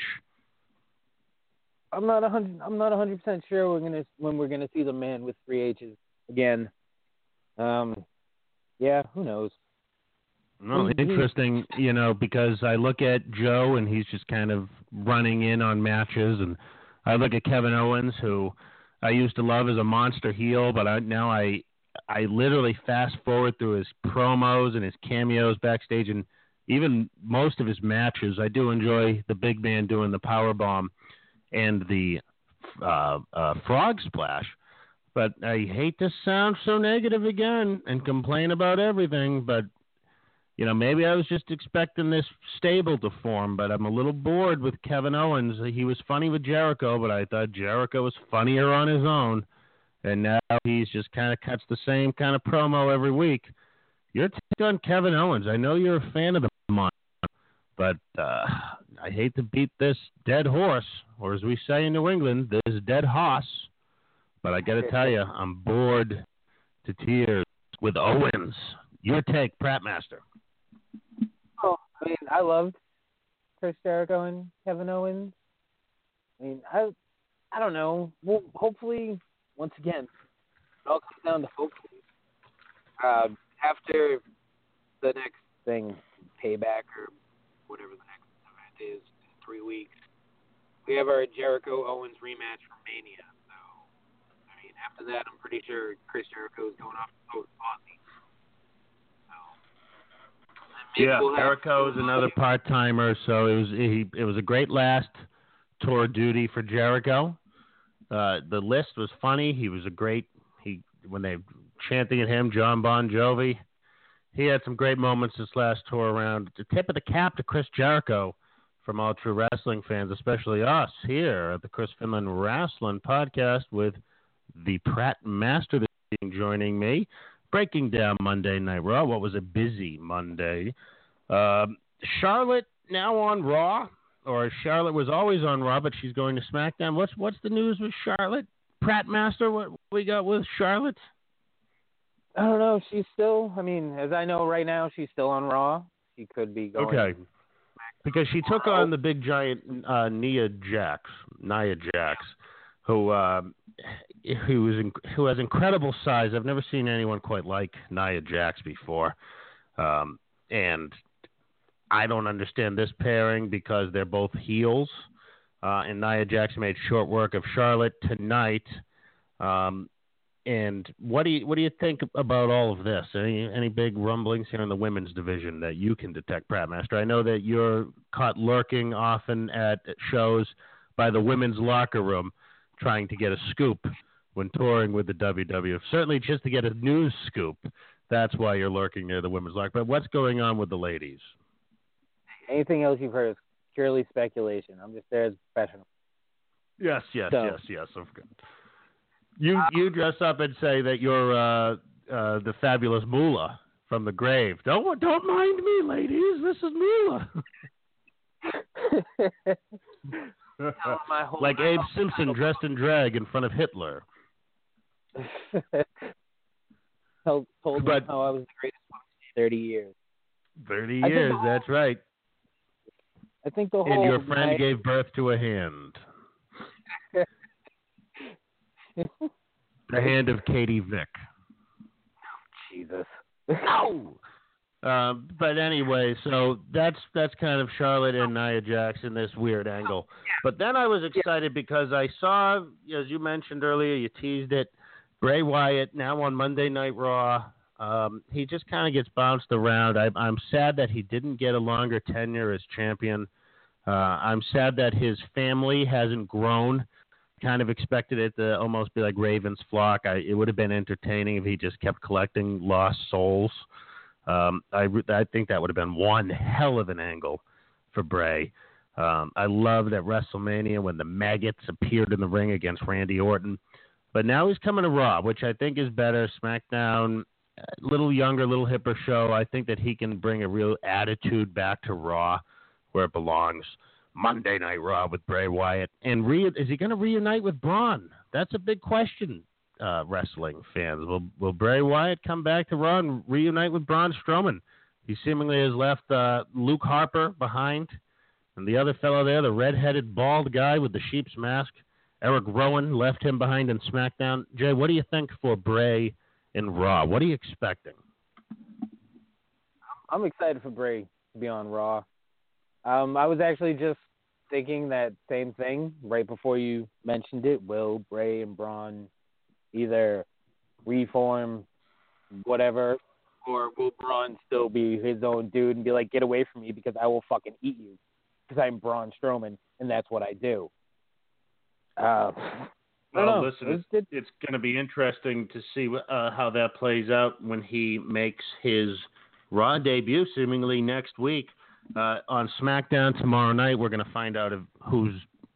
I'm not a hundred. I'm not a hundred percent sure we're gonna when we're gonna see the man with three H's again. Um, yeah, who knows? No, interesting, you know, because I look at Joe and he's just kind of running in on matches, and I look at Kevin Owens, who I used to love as a monster heel, but I, now I I literally fast forward through his promos and his cameos backstage, and even most of his matches. I do enjoy the big man doing the power bomb and the uh, uh, frog splash, but I hate to sound so negative again and complain about everything, but you know, maybe I was just expecting this stable to form, but I'm a little bored with Kevin Owens. He was funny with Jericho, but I thought Jericho was funnier on his own, and now he's just kind of cuts the same kind of promo every week. Your take on Kevin Owens. I know you're a fan of the month, but uh, I hate to beat this dead horse, or as we say in New England, this dead hoss. But I got to tell you, I'm bored to tears with Owens. Your take, Pratt Master. Oh, I mean, I loved Chris Jericho and Kevin Owens. I mean, I, I don't know. Well, hopefully, once again, it all comes down to hopefully. Uh, after the next thing, Payback or whatever the next event is, in three weeks, we have our Jericho Owens rematch for Mania. So, I mean, after that, I'm pretty sure Chris Jericho is going off to Aussie. Yeah, we'll Jericho is another part timer, so it was he, it was a great last tour of duty for Jericho. Uh, the list was funny. He was a great he when they chanting at him, John Bon Jovi. He had some great moments this last tour around. The tip of the cap to Chris Jericho from all true wrestling fans, especially us here at the Chris Finland Wrestling Podcast with the Pratt Master this evening joining me. Breaking down Monday Night Raw. What was a busy Monday. Um, Charlotte now on Raw, or Charlotte was always on Raw, but she's going to SmackDown. What's what's the news with Charlotte? Pratt Master, what we got with Charlotte? I don't know. She's still, I mean, as I know right now, she's still on Raw. She could be going. Okay. Because she took on the big giant uh, Nia Jax, Nia Jax, who uh, who is in, who has incredible size. I've never seen anyone quite like Nia Jax before, um, and I don't understand this pairing because they're both heels, uh, and Nia Jax made short work of Charlotte tonight. Um, and what do you what do you think about all of this? Any any big rumblings here in the women's division that you can detect, Pratt Master? I know that you're caught lurking often at shows by the women's locker room, trying to get a scoop when touring with the W W F. Certainly just to get a news scoop. That's why you're lurking near the women's locker. But what's going on with the ladies? Anything else you've heard is purely speculation. I'm just there as a professional. Yes, yes, so, yes, yes. Of course. You you dress up and say that you're uh, uh, the fabulous Moolah from the grave. Don't don't mind me, ladies. This is Moolah. Like Abe Simpson dressed in drag in front of Hitler. told told but, me how I was the greatest one in thirty years. Thirty years, whole, that's right. I think the whole and your friend night, gave birth to a hand. The hand of Katie Vick. Oh, Jesus. No. Uh, but anyway, so that's that's kind of Charlotte and Nia Jax in this weird angle. But then I was excited because I saw, as you mentioned earlier, you teased it, Bray Wyatt now on Monday Night Raw. Um, he just kind of gets bounced around. I, I'm sad that he didn't get a longer tenure as champion. Uh, I'm sad that his family hasn't grown. Kind of expected it to almost be like Raven's flock. I, it would have been entertaining if he just kept collecting lost souls. Um, I, I think that would have been one hell of an angle for Bray. Um, I loved at WrestleMania when the maggots appeared in the ring against Randy Orton. But now he's coming to Raw, which I think is better. SmackDown, a little younger, little hipper show. I think that he can bring a real attitude back to Raw where it belongs. Monday Night Raw with Bray Wyatt. And re- is he going to reunite with Braun? That's a big question. uh, wrestling fans. Will Will Bray Wyatt come back to Raw and reunite with Braun Strowman? He seemingly has left uh, Luke Harper behind, and the other fellow there, the red-headed bald guy with the sheep's mask, Eric Rowan, left him behind in SmackDown. Jay, what do you think for Bray in Raw? What are you expecting? I'm excited for Bray to be on Raw. Um, I was actually just thinking that same thing right before you mentioned it. Will Bray and Braun either reform, whatever, or will Braun still be his own dude and be like, get away from me because I will fucking eat you because I'm Braun Strowman and that's what I do. Uh, well, listen, it's, it's going to be interesting to see uh, how that plays out when he makes his Raw debut, seemingly next week. Uh, on SmackDown tomorrow night, we're going to find out if who's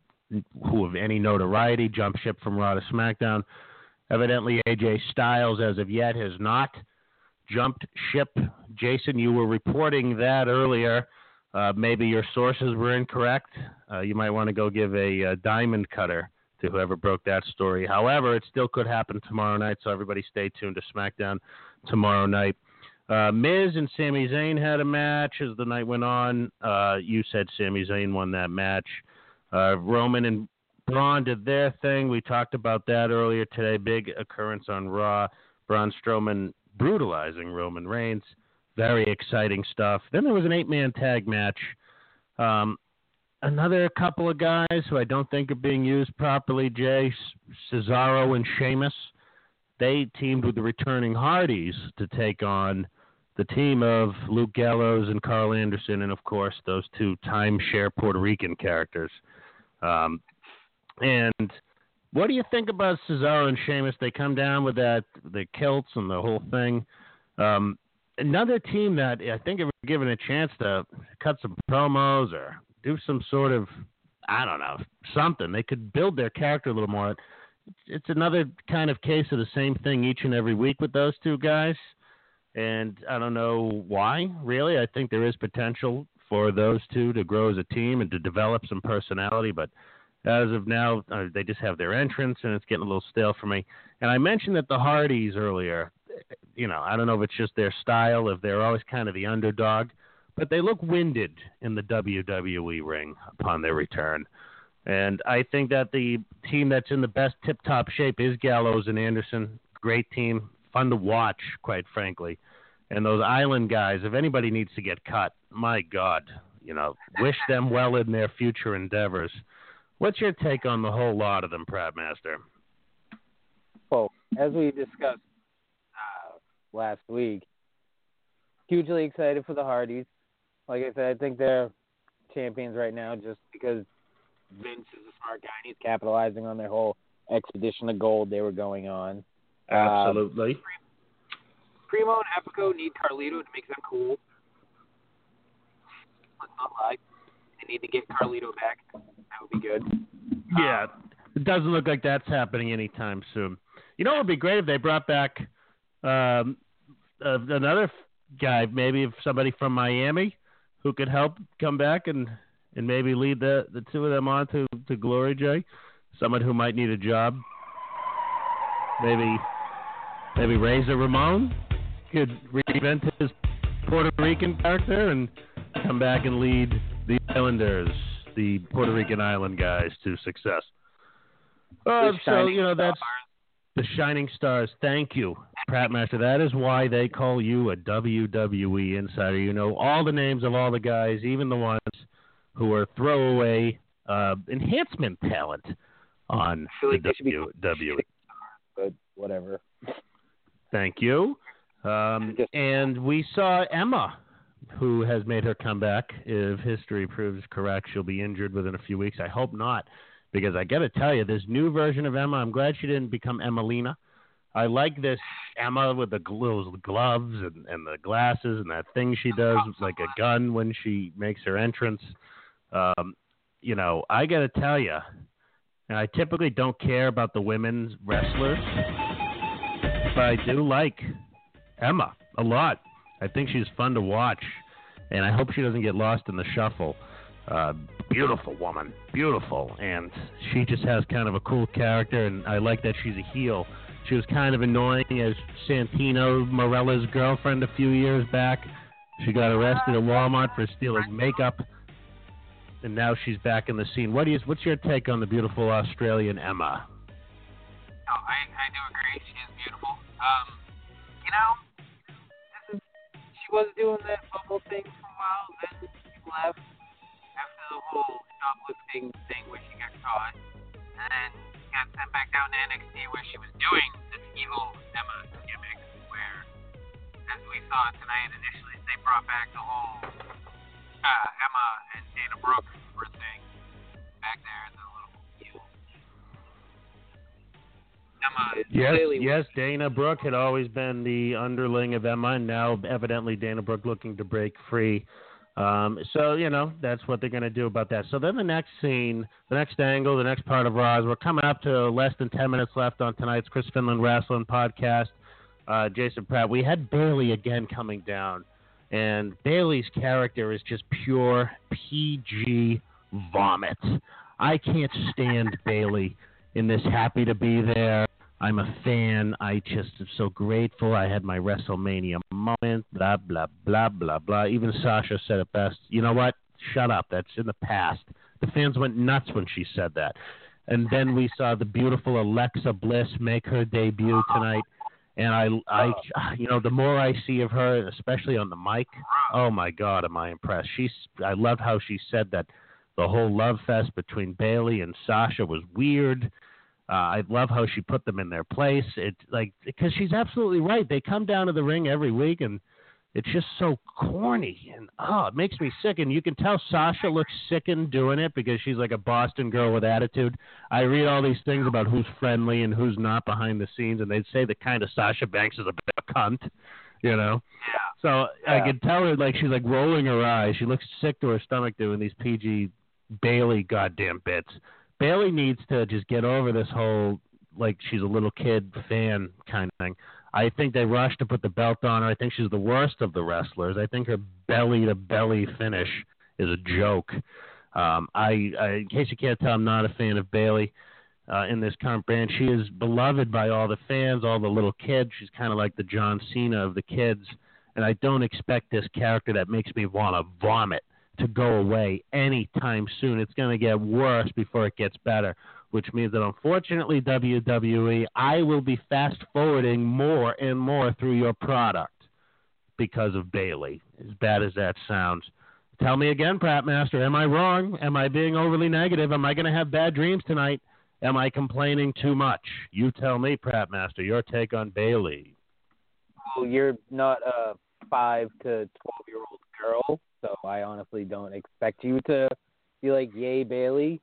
who of any notoriety jumped ship from Raw to SmackDown. Evidently, A J Styles, as of yet, has not jumped ship. Jason, you were reporting that earlier. Uh, maybe your sources were incorrect. Uh, you might want to go give a, a diamond cutter to whoever broke that story. However, it still could happen tomorrow night, so everybody stay tuned to SmackDown tomorrow night. Uh, Miz and Sami Zayn had a match as the night went on. Uh, you said Sami Zayn won that match. Uh, Roman and Braun did their thing. We talked about that earlier today. Big occurrence on Raw. Braun Strowman brutalizing Roman Reigns. Very exciting stuff. Then there was an eight-man tag match. Um, another couple of guys who I don't think are being used properly, Jay, Cesaro and Sheamus. They teamed with the returning Hardys to take on the team of Luke Gallows and Carl Anderson, and, of course, those two timeshare Puerto Rican characters. Um, and what do you think about Cesaro and Sheamus? They come down with that, the kilts and the whole thing. Um, another team that I think if we're given a chance to cut some promos or do some sort of, I don't know, something, they could build their character a little more. It's another kind of case of the same thing each and every week with those two guys. And I don't know why, really. I think there is potential for those two to grow as a team and to develop some personality. But as of now, uh, they just have their entrance, and it's getting a little stale for me. And I mentioned that the Hardys earlier, you know, I don't know if it's just their style, if they're always kind of the underdog, but they look winded in the W W E ring upon their return. And I think that the team that's in the best tip-top shape is Gallows and Anderson. Great team. Fun to watch, quite frankly. And those Island guys, if anybody needs to get cut, my God, you know, wish them well in their future endeavors. What's your take on the whole lot of them, Pratmaster? Well, as we discussed uh, last week, hugely excited for the Hardys. Like I said, I think they're champions right now just because Vince is a smart guy and he's capitalizing on their whole expedition of gold they were going on. Absolutely. Uh, Primo and Epico need Carlito to make them cool. Let's not lie. They need to get Carlito back. That would be good. Yeah, it doesn't look like that's happening anytime soon. You know, it would be great if they brought back um, uh, another guy, maybe somebody from Miami who could help come back and, and maybe lead the, the two of them on to, to glory, Jay. Someone who might need a job. Maybe maybe Razor Ramon could reinvent his Puerto Rican character and come back and lead the Islanders, the Puerto Rican Island guys, to success. Uh, so, you know, that's the Shining Stars. Thank you, Pratmaster. That is why they call you a W W E insider. You know all the names of all the guys, even the ones who are throwaway uh, enhancement talent on the W W E. But whatever. Thank you. Um, and we saw Emma, who has made her comeback. If history proves correct, she'll be injured within a few weeks. I hope not, because I got to tell you, this new version of Emma, I'm glad she didn't become Emmalina. I like this Emma with the gl- gloves and, and the glasses and that thing she does like a gun when she makes her entrance. Um, you know, I got to tell you, and I typically don't care about the women's wrestlers, but I do like Emma a lot. I think she's fun to watch, and I hope she doesn't get lost in the shuffle. Uh, beautiful woman, beautiful, and she just has kind of a cool character, and I like that she's a heel She was kind of annoying as Santino Marella's girlfriend a few years back. She got arrested at Walmart for stealing makeup, and now she's back in the scene. What do you, what's your take on the beautiful Australian Emma? Oh, I, I do agree. She is beautiful. Um, you know, this is, she was doing that bubble thing for a while, then she left after the whole shoplifting thing where she got caught, and then got sent back down to N X T where she was doing this evil Emma gimmick, where, as we saw tonight initially, they brought back the whole uh, Emma and Dana Brooke were thing back there, the little heel. Emma is yes, clearly yes, Dana Brooke had always been the underling of Emma, and now evidently Dana Brooke looking to break free. Um, so, you know, that's what they're going to do about that. So then the next scene, the next angle, the next part of Raw is we're coming up to less than ten minutes left on tonight's Chris Finland Wrestling Podcast. Uh, Jason Pratt, we had Bayley again coming down, and Bayley's character is just pure P G vomit. I can't stand Bayley in this happy to be there. I'm a fan. I just am so grateful. I had my WrestleMania moment, blah, blah, blah, blah, blah. Even Sasha said it best. You know what? Shut up. That's in the past. The fans went nuts when she said that. And then we saw the beautiful Alexa Bliss make her debut tonight. And I, I, you know, the more I see of her, especially on the mic, oh, my God, am I impressed. She's, I loved how she said that the whole love fest between Bayley and Sasha was weird. Uh, I love how she put them in their place. It like because she's absolutely right. They come down to the ring every week, and it's just so corny, and oh, it makes me sick. And you can tell Sasha looks sickened doing it because she's like a Boston girl with attitude. I read all these things about who's friendly and who's not behind the scenes, and they'd say the kind of Sasha Banks is a bit of a cunt, you know. So yeah. I can tell her like she's like rolling her eyes. She looks sick to her stomach doing these P G Bayley goddamn bits. Bayley needs to just get over this whole, like, she's a little kid fan kind of thing. I think they rushed to put the belt on her. I think she's the worst of the wrestlers. I think her belly-to-belly finish is a joke. Um, I, I, in case you can't tell, I'm not a fan of Bayley uh, in this current brand. She is beloved by all the fans, all the little kids. She's kind of like the John Cena of the kids. And I don't expect this character that makes me want to vomit to go away anytime soon. It's going to get worse before it gets better, which means that unfortunately, W W E, I will be fast-forwarding more and more through your product because of Bayley, as bad as that sounds. Tell me again, Pratt Master, am I wrong? Am I being overly negative? Am I going to have bad dreams tonight? Am I complaining too much? You tell me, Pratt Master, your take on Bayley. Well, you're not a five to twelve-year-old girl, so I honestly don't expect you to be like, yay, Bayley.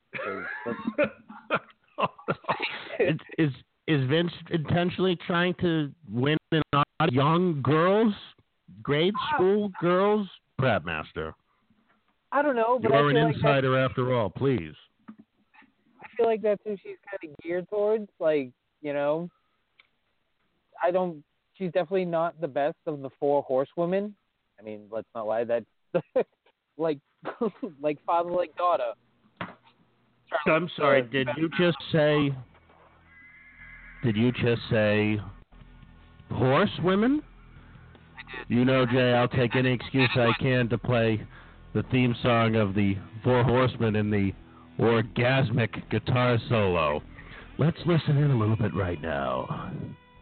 is, is is Vince intentionally trying to win in young girls, grade school girls? Pratt Master. I don't know, but you're I an feel insider like after all. Please. I feel like that's who she's kind of geared towards. Like, you know, I don't. She's definitely not the best of the four horsewomen. I mean, let's not lie. That's like, like father, like daughter. I'm sorry. Did you just say? Did you just say horsewomen? I did. You know, Jay, I'll take any excuse I can to play the theme song of the Four Horsemen in the orgasmic guitar solo. Let's listen in a little bit right now.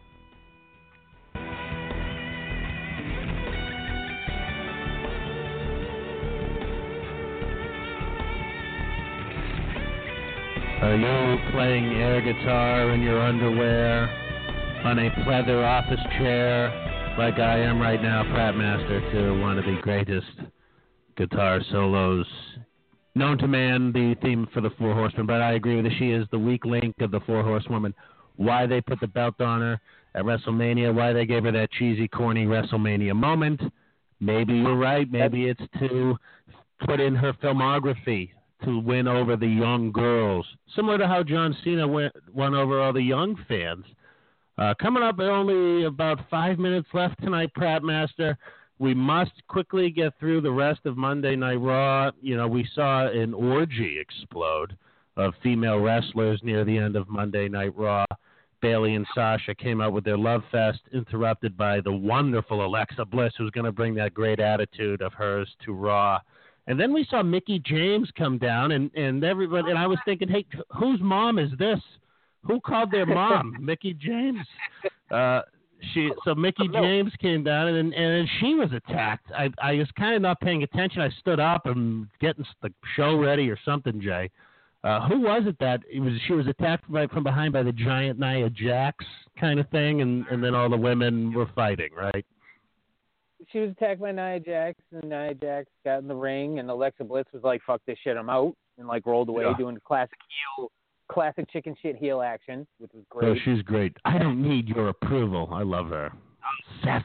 Are you playing air guitar in your underwear on a pleather office chair like I am right now, Pratt Master, to one of the greatest guitar solos known to man, the theme for the Four Horsemen? But I agree with you. She is the weak link of the Four Horsewomen. Why they put the belt on her at WrestleMania, why they gave her that cheesy, corny WrestleMania moment. Maybe you're right. Maybe it's to put in her filmography to win over the young girls, similar to how John Cena went, won over all the young fans. Uh, coming up, only about five minutes left tonight, Pratt Master. We must quickly get through the rest of Monday Night Raw. You know, we saw an orgy explode of female wrestlers near the end of Monday Night Raw. Bayley and Sasha came out with their love fest, interrupted by the wonderful Alexa Bliss, who's going to bring that great attitude of hers to Raw. And then we saw Mickie James come down, and, and everybody, and I was thinking, hey, whose mom is this? Who called their mom? Mickie James. Uh, she so Mickie James came down, and and she was attacked. I I was kind of not paying attention. I stood up and getting the show ready or something, Jay. Uh, who was it that it was? She was attacked by, from behind by the giant Nia Jax kind of thing, and, and then all the women were fighting, right? She was attacked by Nia Jax, and Nia Jax got in the ring, and Alexa Bliss was like, "Fuck this shit, I'm out," and like rolled away, yeah. doing classic heel, classic chicken shit heel action, which was great. Oh, she's great. I don't need your approval. I love her. Sassy.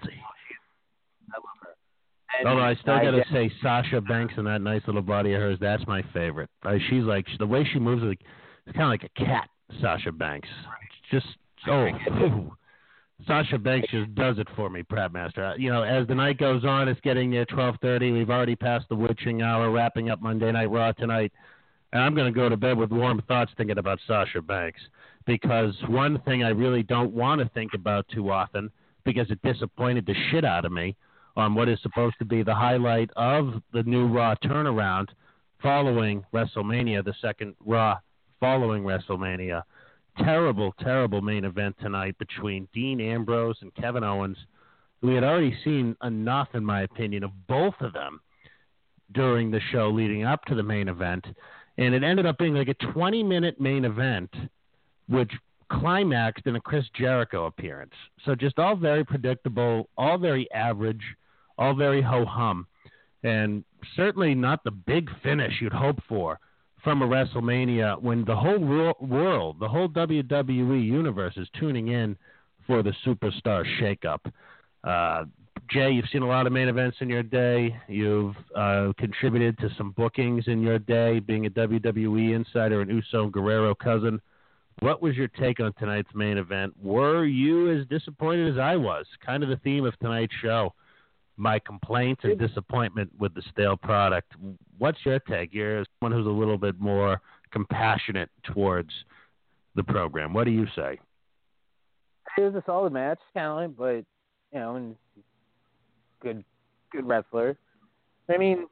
I love her. And Although I still got to Jax- say, Sasha Banks and that nice little body of hers, that's my favorite. Uh, she's like, the way she moves, like, it's kind of like a cat, Sasha Banks. Just, oh, ooh. Sasha Banks just does it for me, Pratt Master. Uh, you know, as the night goes on, it's getting near twelve thirty. We've already passed the witching hour, wrapping up Monday Night Raw tonight. And I'm going to go to bed with warm thoughts thinking about Sasha Banks. Because one thing I really don't want to think about too often, because it disappointed the shit out of me, on what is supposed to be the highlight of the new Raw turnaround following WrestleMania, the second Raw following WrestleMania. Terrible, terrible main event tonight between Dean Ambrose and Kevin Owens. We had already seen enough, in my opinion, of both of them during the show leading up to the main event. And it ended up being like a twenty-minute main event, which climaxed in a Chris Jericho appearance. So just all very predictable, all very average, all very ho-hum, and certainly not the big finish you'd hope for from a WrestleMania when the whole ro- world, the whole W W E universe is tuning in for the superstar shakeup. Uh, Jay, you've seen a lot of main events in your day. You've uh, contributed to some bookings in your day, being a W W E insider and Uso Guerrero cousin. What was your take on tonight's main event? Were you as disappointed as I was? Kind of the theme of tonight's show. My complaints and disappointment with the stale product. What's your take? You're someone who's a little bit more compassionate towards the program. What do you say? It was a solid match, talent, but you know, and good, good wrestler. I mean,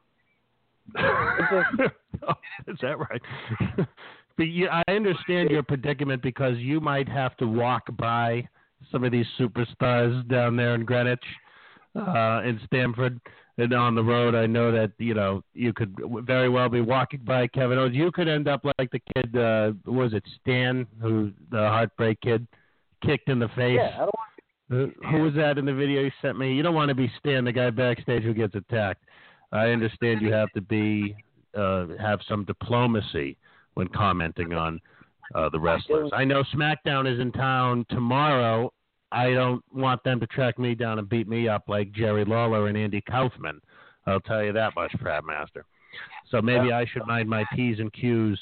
it just, oh, is that right? But you, I understand your predicament because you might have to walk by some of these superstars down there in Greenwich. Uh, in Stamford and on the road, I know that, you know, you could very well be walking by Kevin Owens. You could end up like the kid, uh, was it Stan, who the Heartbreak Kid, kicked in the face? Yeah, I don't want uh, Who was that in the video you sent me? You don't want to be Stan, the guy backstage who gets attacked. I understand you have to be, uh, have some diplomacy when commenting on uh, the wrestlers. I know SmackDown is in town tomorrow. I don't want them to track me down and beat me up like Jerry Lawler and Andy Kaufman. I'll tell you that much, Pratt Master. So maybe I should mind my P's and Q's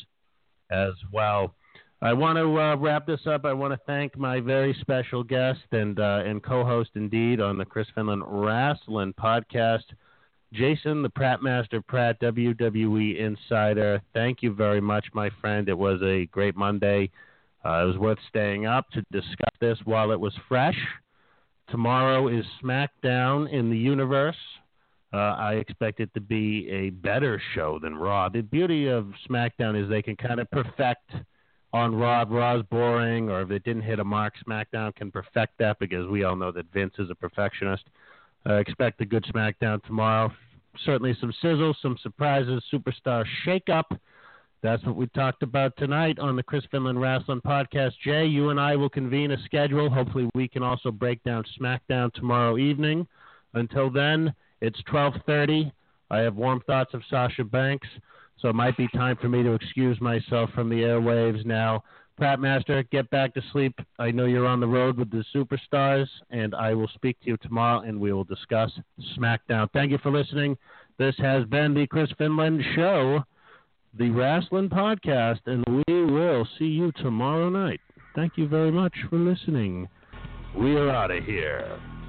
as well. I want to uh, wrap this up. I want to thank my very special guest and uh, and co-host, indeed, on the Chris Finland Wrestling Podcast, Jason, the Pratt Master Pratt, W W E Insider. Thank you very much, my friend. It was a great Monday. Uh, it was worth staying up to discuss this while it was fresh. Tomorrow is SmackDown in the universe. Uh, I expect it to be a better show than Raw. The beauty of SmackDown is they can kind of perfect on Raw. If Raw's boring, or if it didn't hit a mark, SmackDown can perfect that because we all know that Vince is a perfectionist. Uh, expect a good SmackDown tomorrow. Certainly some sizzle, some surprises, superstar shake-up. That's what we talked about tonight on the Chris Finland Wrestling Podcast. Jay, you and I will convene a schedule. Hopefully we can also break down SmackDown tomorrow evening. Until then, it's twelve thirty. I have warm thoughts of Sasha Banks, so it might be time for me to excuse myself from the airwaves now. Pratt Master, get back to sleep. I know you're on the road with the superstars, and I will speak to you tomorrow, and we will discuss SmackDown. Thank you for listening. This has been the Chris Finland Show, the Wrestling Podcast, and we will see you tomorrow night. Thank you very much for listening. We are out of here.